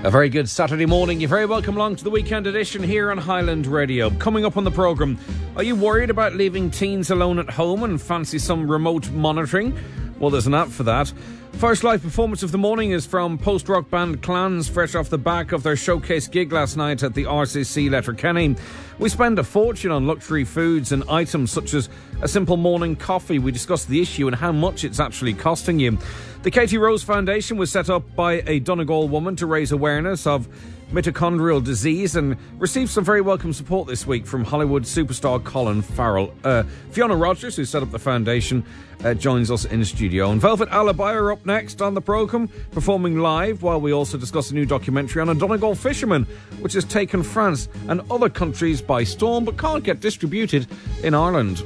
A very good Saturday morning. You're very welcome along to the weekend edition here on Highland Radio. Coming up on the programme, are you worried about leaving teens alone at home and fancy some remote monitoring? Well, there's an app for that. First live performance of the morning is from post-rock band Clans, fresh off the back of their showcase gig last night at the RCC Letterkenny. We spend a fortune on luxury foods and items such as a simple morning coffee. We discuss the issue and how much it's actually costing you. The Katie Rose Foundation was set up by a Donegal woman to raise awareness of mitochondrial disease and received some very welcome support this week from Hollywood superstar Colin Farrell. Fiona Rogers, who set up the foundation, joins us in studio. And Velvet Alibi are up next on the programme, performing live, while we also discuss a new documentary on a Donegal fisherman, which has taken France and other countries by storm but can't get distributed in Ireland.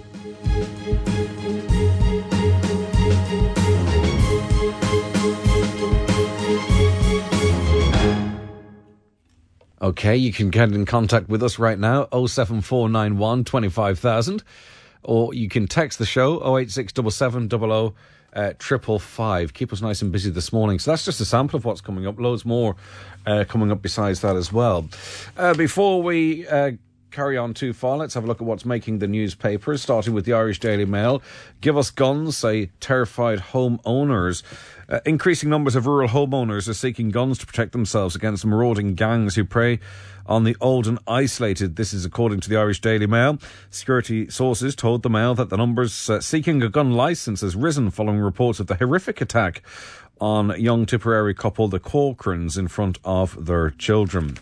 OK, you can get in contact with us right now, 07491 25000, or you can text the show, 08677 00 555. Keep us nice and busy this morning. So that's just a sample of what's coming up. Loads more coming up besides that as well. Before we carry on too far, let's have a look at what's making the newspapers, starting with the Irish Daily Mail. Give us guns, say terrified homeowners. Increasing numbers of rural homeowners are seeking guns to protect themselves against marauding gangs who prey on the old and isolated. This is according to the Irish Daily Mail. Security sources told the Mail that the numbers seeking a gun licence has risen following reports of the horrific attack on a young Tipperary couple, the Corcorans, in front of their children.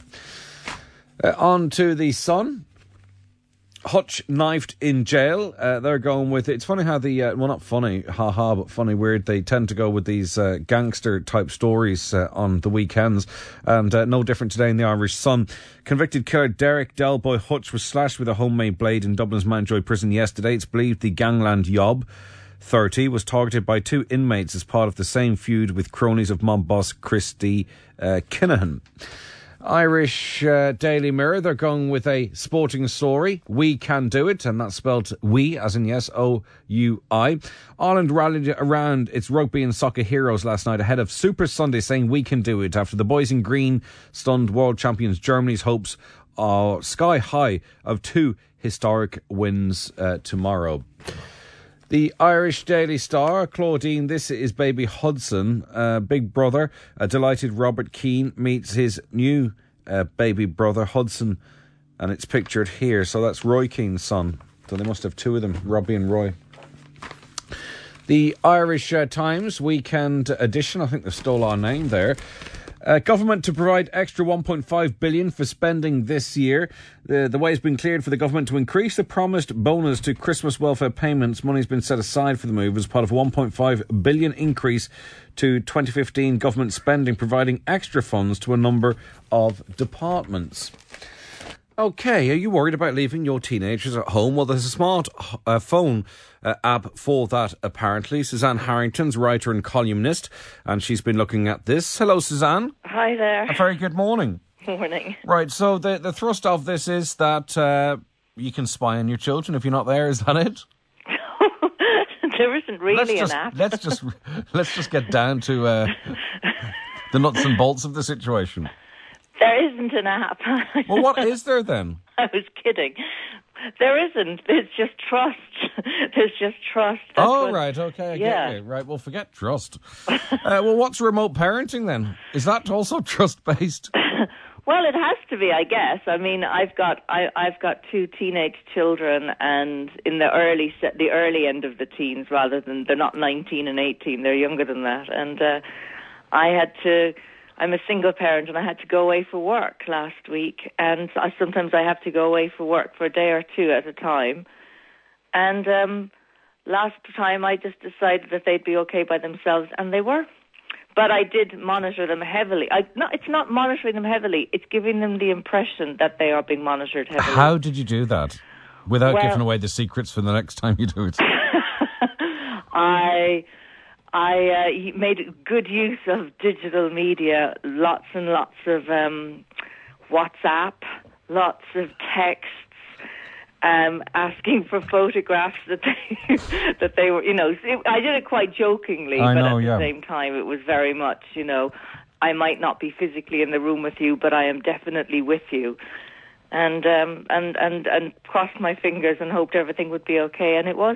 On to the Sun. Hutch knifed in jail. They're going with it. It's funny how well, not funny, but funny, weird. They tend to go with these gangster type stories on the weekends. And no different today in the Irish Sun. Convicted killer Derek Delboy Hutch was slashed with a homemade blade in Dublin's Mountjoy prison yesterday. It's believed the gangland Yob, 30, was targeted by two inmates as part of the same feud with cronies of mob boss Christy Kinahan. Irish Daily Mirror, they're going with a sporting story. We can do it, and that's spelled we, as in yes, O-U-I. Ireland rallied around its rugby and soccer heroes last night ahead of Super Sunday, saying we can do it after the boys in green stunned world champions Germany's hopes are sky high of two historic wins tomorrow. The Irish Daily Star, Claudine, this is baby Hudson, big brother. Delighted Robert Keane meets his new baby brother Hudson, and it's pictured here. So that's Roy Keane's son. So they must have two of them, Robbie and Roy. The Irish Times Weekend Edition, I think they stole our name there. Government to provide extra $1.5 billion for spending this year. The way has been cleared for the government to increase the promised bonus to Christmas welfare payments. Money's been set aside for the move as part of a $1.5 billion increase to 2015 government spending, providing extra funds to a number of departments. OK, are you worried about leaving your teenagers at home? Well, there's a smart phone app for that, apparently. Suzanne Harrington's writer and columnist, and she's been looking at this. Hello, Suzanne. Hi there. A very good morning. Morning. Right, so the thrust of this is that you can spy on your children if you're not there. Is that it? There isn't really an app. Let's just get down to the nuts and bolts of the situation. There isn't an app. Well, what is there then? I was kidding. There isn't. There's just trust. There's just trust. Right, okay, I get you. Right, well, forget trust. Well, what's remote parenting then? Is that also trust-based? Well, it has to be, I guess. I mean, I've got two teenage children, and in the early end of the teens, rather than they're not 19 and 18, they're younger than that, and I'm a single parent, and I had to go away for work last week, and sometimes I have to go away for work for a day or two at a time. And last time I just decided that they'd be okay by themselves, and they were. But I did monitor them heavily. It's not monitoring them heavily. It's giving them the impression that they are being monitored heavily. How did you do that? Without giving away the secrets for the next time you do it. I made good use of digital media, lots and lots of WhatsApp, lots of texts, asking for photographs that they were, I did it quite jokingly, but at the same time it was very much, I might not be physically in the room with you, but I am definitely with you. And crossed my fingers and hoped everything would be okay, and it was.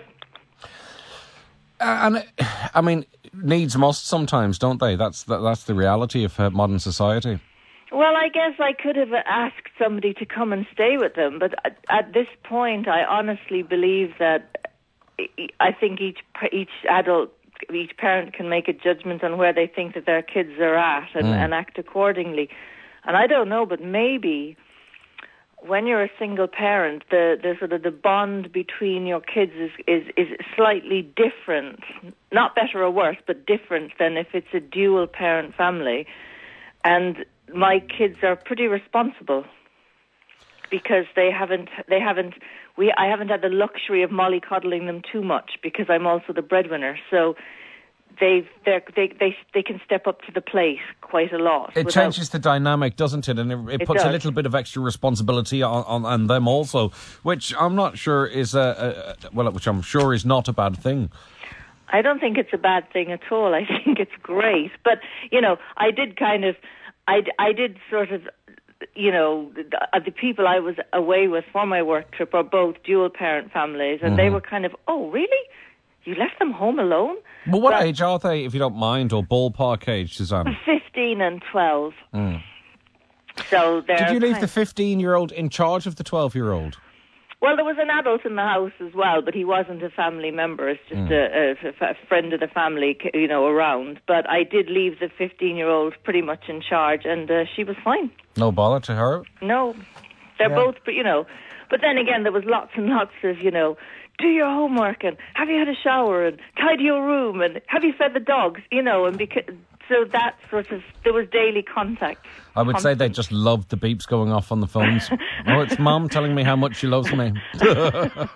And I mean, needs must sometimes, don't they? That's the reality of modern society. Well, I guess I could have asked somebody to come and stay with them, but at this point, I honestly believe that I think each parent can make a judgment on where they think that their kids are at and act accordingly. And I don't know, but maybe when you're a single parent, the sort of the bond between your kids is slightly different, not better or worse, but different than if it's a dual parent family. And my kids are pretty responsible because I haven't had the luxury of mollycoddling them too much because I'm also the breadwinner. So they can step up to the plate quite a lot. It changes the dynamic, doesn't it? And it puts a little bit of extra responsibility on them also, which I'm not sure is which I'm sure is not a bad thing. I don't think it's a bad thing at all. I think it's great. But, I did sort of, the people I was away with for my work trip are both dual parent families, and they were kind of, oh, really? You left them home alone? Well, what age are they, if you don't mind, or ballpark age, Suzanne? 15 and 12. So did you leave the 15-year-old in charge of the 12-year-old? Well, there was an adult in the house as well, but he wasn't a family member. It's just a friend of the family, around. But I did leave the 15-year-old pretty much in charge, and she was fine. No bother to her? No. They're both, But then again, there was lots and lots of, do your homework, and have you had a shower, and tidy your room, and have you fed the dogs, and so that sort of, there was daily contact. I would say they just loved the beeps going off on the phones. Oh, it's Mum telling me how much she loves me. But,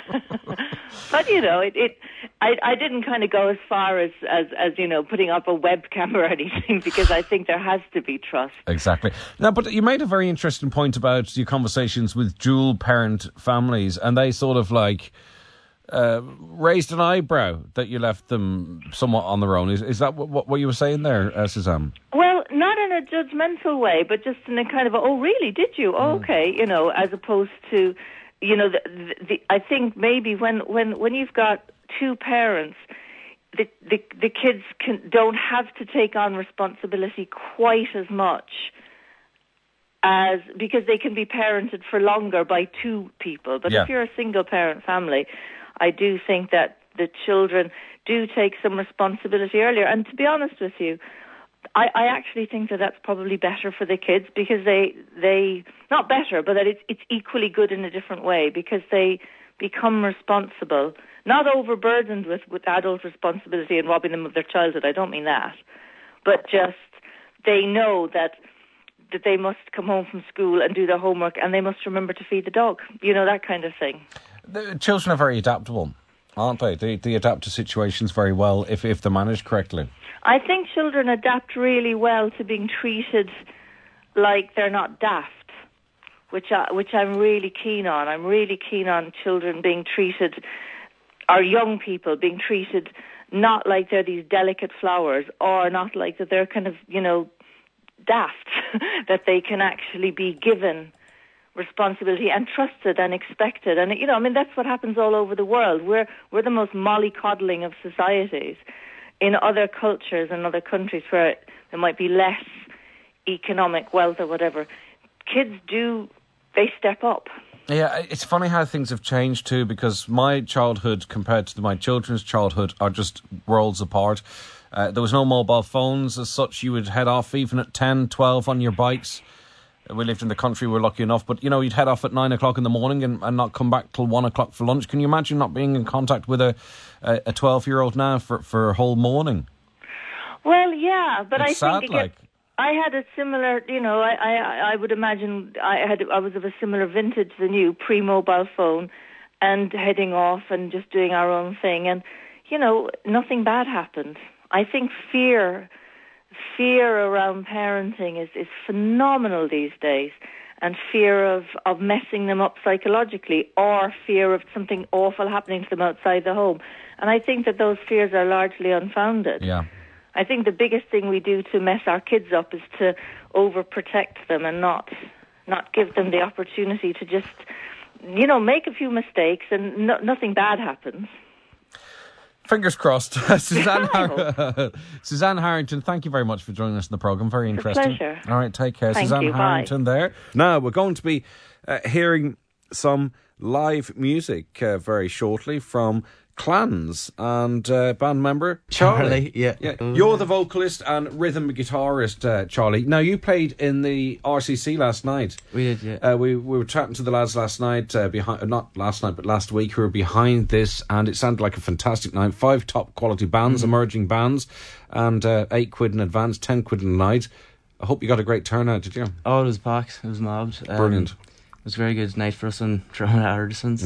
I didn't kind of go as far as putting up a webcam or anything, because I think there has to be trust. Exactly. Now, but you made a very interesting point about your conversations with dual parent families, and they sort of raised an eyebrow that you left them somewhat on their own. Is that what you were saying there, Suzanne? Well, not in a judgmental way, but just in a kind of, oh, really, did you? Oh, okay, as opposed to, I think maybe when you've got two parents, the kids don't have to take on responsibility quite as much because they can be parented for longer by two people. But if you're a single parent family, I do think that the children do take some responsibility earlier. And to be honest with you, I actually think that that's probably better for the kids, because they not better, but that it's equally good in a different way, because they become responsible, not overburdened with adult responsibility and robbing them of their childhood. I don't mean that. But just they know that they must come home from school and do their homework, and they must remember to feed the dog, that kind of thing. The children are very adaptable, aren't they? They adapt to situations very well if they're managed correctly. I think children adapt really well to being treated like they're not daft, which I'm really keen on. I'm really keen on children being treated, or young people being treated, not like they're these delicate flowers, or not like that they're kind of, daft, that they can actually be given responsibility and trusted and expected. And, that's what happens all over the world. We're the most mollycoddling of societies. In other cultures and other countries where there might be less economic wealth or whatever, kids they step up. Yeah, it's funny how things have changed too, because my childhood compared to my children's childhood are just worlds apart. There was no mobile phones as such. You would head off even at 10, 12 on your bikes. We lived in the country, we were lucky enough, but you'd head off at 9 o'clock in the morning and not come back till 1 o'clock for lunch. Can you imagine not being in contact with a 12-year-old now for a whole morning? Well, yeah, but it's sad, I had a similar, I would imagine I was of a similar vintage than you, pre-mobile phone, and heading off and just doing our own thing, and nothing bad happened. I think fear around parenting is phenomenal these days, and fear of messing them up psychologically, or fear of something awful happening to them outside the home. And I think that those fears are largely unfounded. Yeah. I think the biggest thing we do to mess our kids up is to overprotect them and not give them the opportunity to just, make a few mistakes and nothing bad happens. Fingers crossed. Suzanne Harrington, thank you very much for joining us in the programme. Very interesting. It's a pleasure. All right, take care. Thank Suzanne you. Harrington Bye. there. Now, we're going to be hearing some live music very shortly from Clans and band member Charlie. Yeah. You're the vocalist and rhythm guitarist, Charlie. Now, you played in the RCC last night. We did, yeah. We were chatting to the lads last night, not last night, but last week, who were behind this, and it sounded like a fantastic night. 5 top quality bands, emerging bands, and £8 in advance, £10 a night. I hope you got a great turnout, did you? Oh, it was packed. It was mobbed. Brilliant. It was a very good night for us on Drummond Artisans.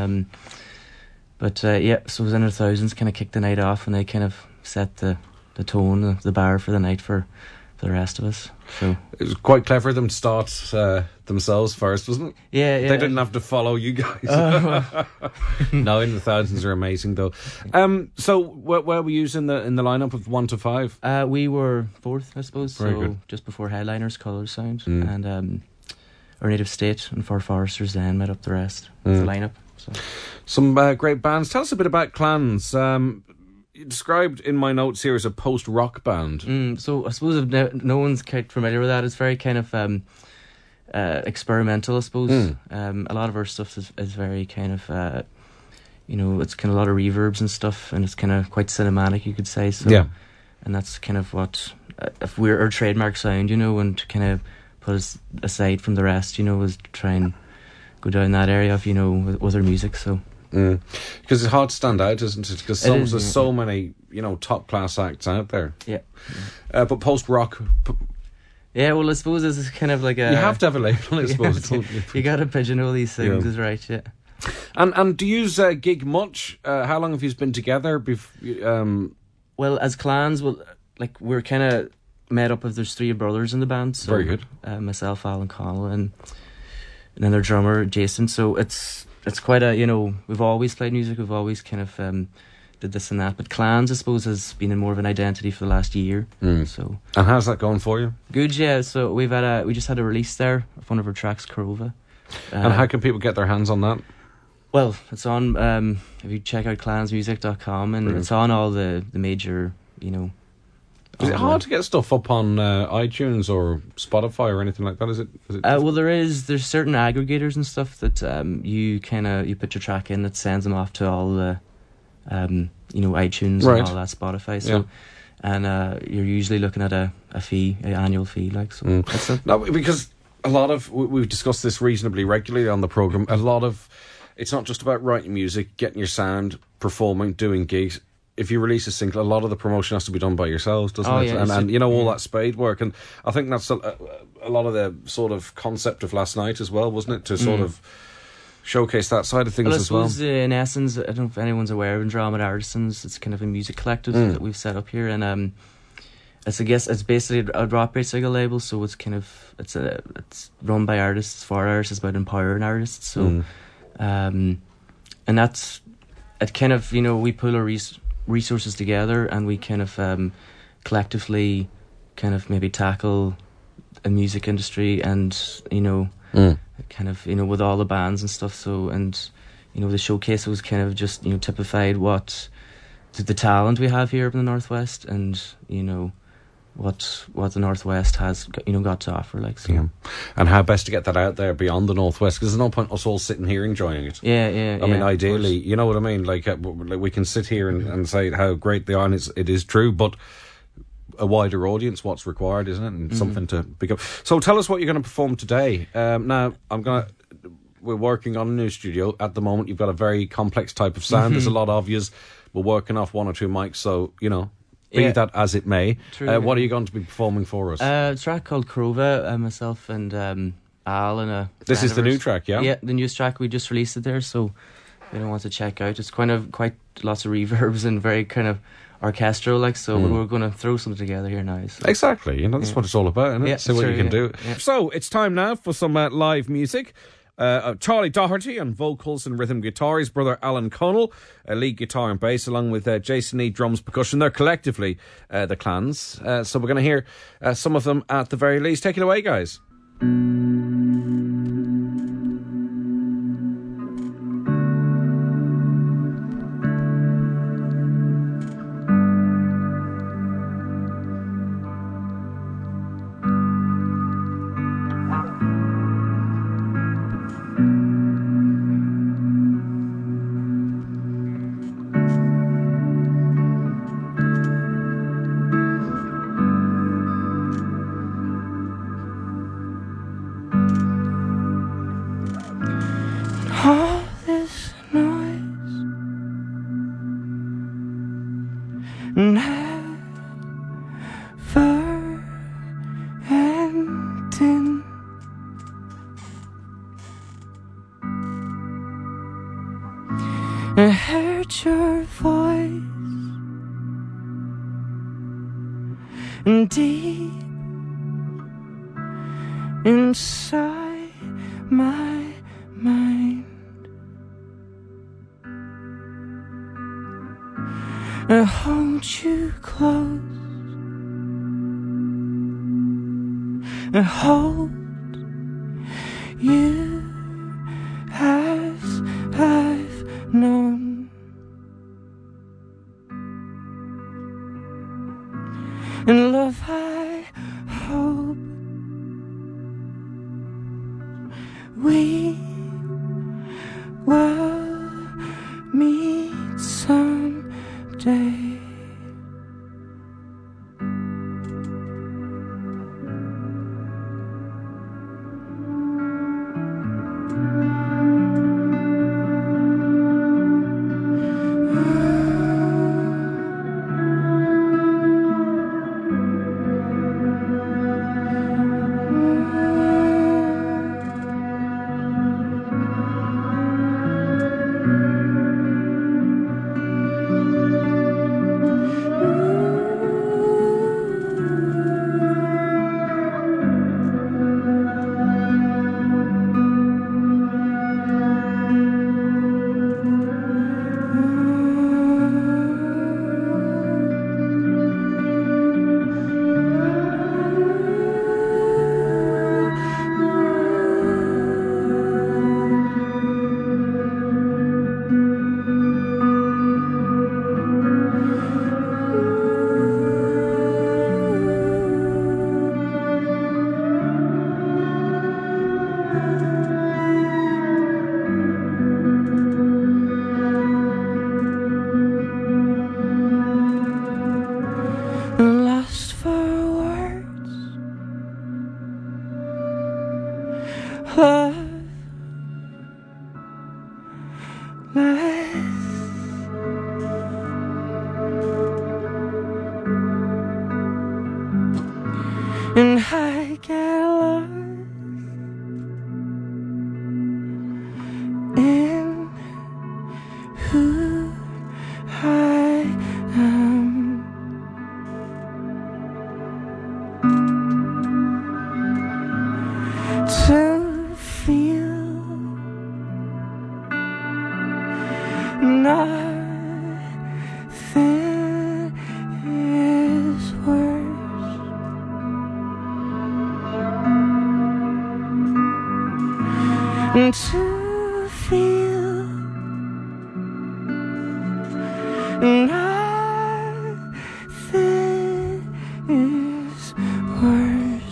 But so it was in their thousands, kind of kicked the night off, and they kind of set the tone, the bar for the night for the rest of us. So it was quite clever of them to start themselves first, wasn't it? Yeah. They didn't have to follow you guys. No, in the thousands are amazing though. So where were you in the lineup of 1 to 5? We were 4th, I suppose. Very so good. Just before Headliners, Colour Sound, and Our Native State and Four Foresters then made up the rest of the lineup. So. Some great bands. Tell us a bit about Clans. You described in my notes here as a post-rock band. So I suppose if no one's quite familiar with that, it's very kind of experimental, I suppose. A lot of our stuff is very kind of, it's kind of a lot of reverbs and stuff, and it's kind of quite cinematic, you could say. So, yeah. And that's kind of what, if we're our trademark sound, and to kind of put us aside from the rest, was to try and go down that area of, with our music, so... Because it's hard to stand out, isn't it? Because there's so many, top class acts out there. Yeah. But post rock. Yeah, well, I suppose this is kind of like a. You have to have a label, I suppose. You got to pigeonhole these things, is right? Yeah. And do you gig much? How long have you been together? Well, as Clans, we're kind of made up of. There's 3 brothers in the band. So, very good. Myself, Alan Connell, and then their drummer Jason. So it's quite a, we've always played music, we've always kind of did this and that, but Clans, I suppose, has been in more of an identity for the last year. So. And how's that going for you? Good, yeah. So we just had a release there of one of our tracks, Korova. And how can people get their hands on that? Well, it's on, if you check out clansmusic.com, and It's on all the major, Is it hard to get stuff up on iTunes or Spotify or anything like that? Is it well, there's certain aggregators and stuff that you put your track in that sends them off to all the iTunes right. and all that, Spotify. So, and you're usually looking at an annual fee, like so. That's it. No, because a lot of we've discussed this reasonably regularly on the program. A lot of it's not just about writing music, getting your sound, performing, doing gigs. If you release a single, a lot of the promotion has to be done by yourselves, doesn't it? Yeah, and all that spade work. And I think that's a lot of the sort of concept of last night as well, wasn't it? To sort of showcase that side of things as well. I suppose, in essence, I don't know if anyone's aware of Andromeda Artisans. It's kind of a music collective that we've set up here. And it's basically a rock-based single label, so it's kind of, it's run by artists, for artists, it's about empowering artists. So, and that's, it kind of, we pull our resources together, and we kind of collectively kind of maybe tackle a music industry, and kind of with all the bands and stuff. So, and the showcase was kind of just typified what the talent we have here in the Northwest, and what the Northwest has got to offer, like so. Yeah. And how best to get that out there beyond the Northwest, because there's no point us all sitting here enjoying it. I mean, ideally, you know what I mean, like we can sit here and say how great they are, and it is true, but a wider audience, what's required, isn't it? And something to pick up. So tell us what you're going to perform today. Now we're working on a new studio at the moment. You've got a very complex type of sound. There's a lot of yous. We're working off 1 or 2 mics, so be that as it may. True, what are you going to be performing for us? A track called Korova, myself and Al and this is the new track, yeah? Yeah, the newest track. We just released it there, so anyone wants to check out. It's quite lots of reverbs and very kind of orchestral, like, so we're going to throw something together here now. So. Exactly, that's what it's all about, isn't it? Yeah, See what you can do. Yeah. So it's time now for some live music. Charlie Doherty on vocals and rhythm guitar. His brother Alan Connell, lead guitar and bass, along with Jason E. drums, percussion. They're collectively the Clans. So we're going to hear some of them at the very least. Take it away, guys. All this noise never ending. I heard your voice deep inside my mind. I hold you close. I hold you as I've known. And love, I hope we will meet someday. Lost for words, love less, and I get lost in who I am. To feel nothing is worse. And to feel nothing is worse.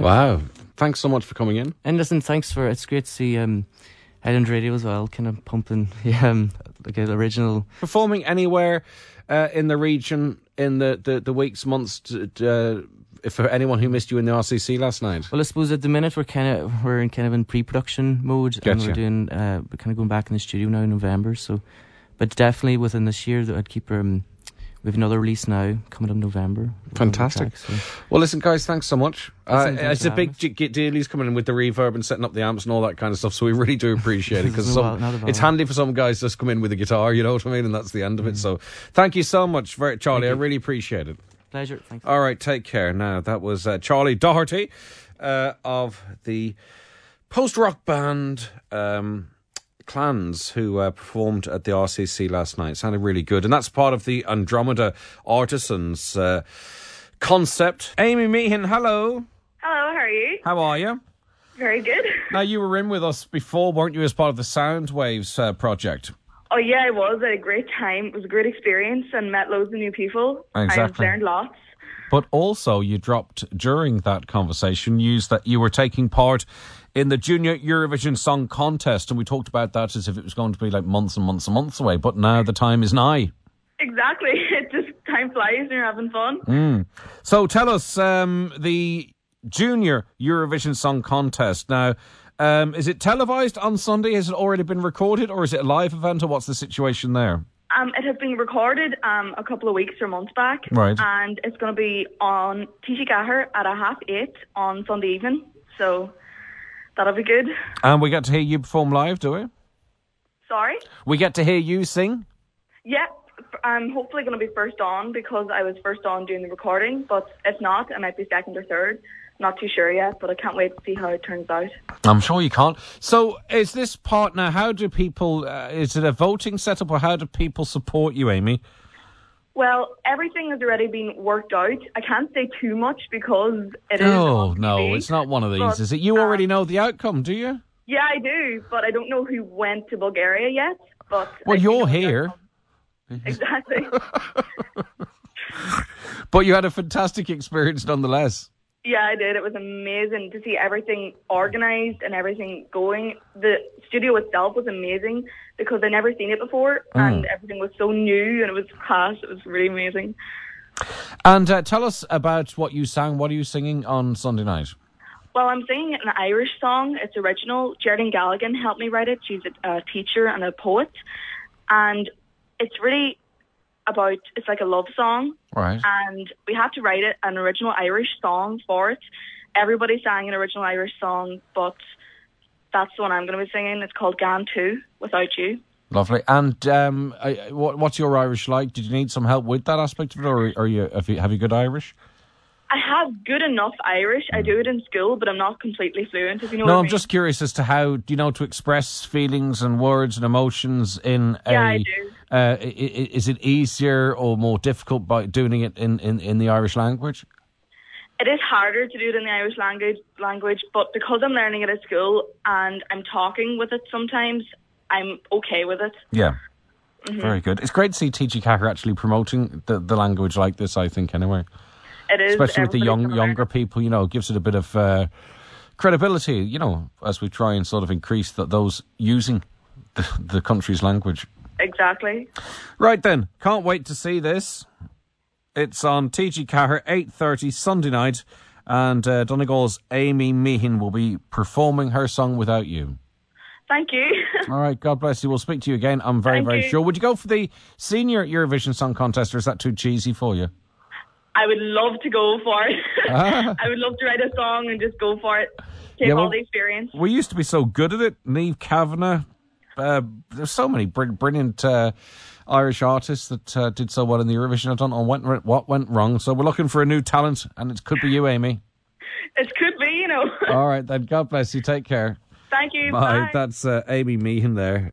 Wow. Thanks so much for coming in. And listen, it's great to see Highland Radio as well, kind of pumping like an original. Performing anywhere in the region in the weeks, months, for anyone who missed you in the RCC last night? Well, I suppose at the minute we're in pre-production mode, Gotcha. and we're kind of going back in the studio now in November. So, but definitely within this year, that I'd keep. We have another release now coming up in November. Fantastic. Tracks, so. Well, listen, guys, thanks so much. Listen, thanks it's for a big deal. He's coming in with the reverb and setting up the amps and all that kind of stuff, so we really do appreciate it, because it's handy for some guys to just come in with a guitar, you know what I mean, and that's the end of it. So thank you so much, Charlie. I really appreciate it. Pleasure. Thanks. All right, take care. Now, that was Charlie Doherty of the post-rock band Clans, who performed at the RCC last night. It sounded really good. And that's part of the Andromeda Artisans concept. Amy Meehan, hello. Hello, how are you? How are you? Very good. Now, you were in with us before, weren't you, as part of the Soundwaves project? Oh, yeah, I was. I had a great time. It was a great experience and met loads of new people. Exactly. I learned lots. But also, you dropped, during that conversation, news that you were taking part in the Junior Eurovision Song Contest, and we talked about that as if it was going to be like months and months and months away, but now the time is nigh. Exactly. It just, time flies and you're having fun. So tell us, the Junior Eurovision Song Contest. Now, is it televised on Sunday? Has it already been recorded, or is it a live event, or what's the situation there? It has been recorded a couple of weeks or months back. Right. And it's going to be on TG Cahir at 8:30 on Sunday evening. So that'll be good. And we get to hear you perform live, do we? Sorry? We get to hear you sing? Yeah. I'm hopefully going to be first on, because I was first on doing the recording. But if not, I might be second or third. Not too sure yet, but I can't wait to see how it turns out. I'm sure you can't. So is this partner, how do people, is it a voting setup, or how do people support you, Amy? Well, everything has already been worked out. I can't say too much because it is. Oh, on no, TV, it's not one of these, but, is it? You already know the outcome, do you? Yeah, I do, but I don't know who went to Bulgaria yet. But Well, I do you're know the here. outcome. Exactly. But you had a fantastic experience nonetheless. Yeah, I did. It was amazing to see everything organised and everything going. The studio itself was amazing because I'd never seen it before, and everything was so new and it was class. It was really amazing. And tell us about what you sang. What are you singing on Sunday night? Well, I'm singing an Irish song. It's original. Geraldine Galligan helped me write it. She's a teacher and a poet. And it's really about, it's like a love song. Right. And we had to write an original Irish song for it. Everybody sang an original Irish song, but that's the one I'm going to be singing. It's called Gan 2, Without You. Lovely. And what's your Irish like? Did you need some help with that aspect of it, or have you good Irish? I have good enough Irish. I do it in school, but I'm not completely fluent, if you know what I No, mean. I'm just curious as to how, do you know, to express feelings and words and emotions in a... Yeah, I do. Is it easier or more difficult by doing it in the Irish language? It is harder to do it in the Irish language, but because I'm learning it at school and I'm talking with it sometimes, I'm okay with it. Yeah. Mm-hmm. Very good. It's great to see TG Cahir actually promoting the language like this, I think, anyway. It is. Especially with the younger people, you know, it gives it a bit of credibility, you know, as we try and sort of increase those using the country's language. Exactly. Right then, can't wait to see this. It's on TG Cahir, 8:30 Sunday night, and Donegal's Amy Meehan will be performing her song Without You. Thank you. All right, God bless you. We'll speak to you again, I'm very, very sure. Would you go for the Senior Eurovision Song Contest, or is that too cheesy for you? I would love to go for it. I would love to write a song and just go for it. Take all the experience. We used to be so good at it. Niamh Kavanagh. There's so many brilliant Irish artists that did so well in the Eurovision. I don't know what went wrong. So we're looking for a new talent, and it could be you, Amy. It could be, you know. All right, then. God bless you. Take care. Thank you. Bye. That's Amy Meehan there.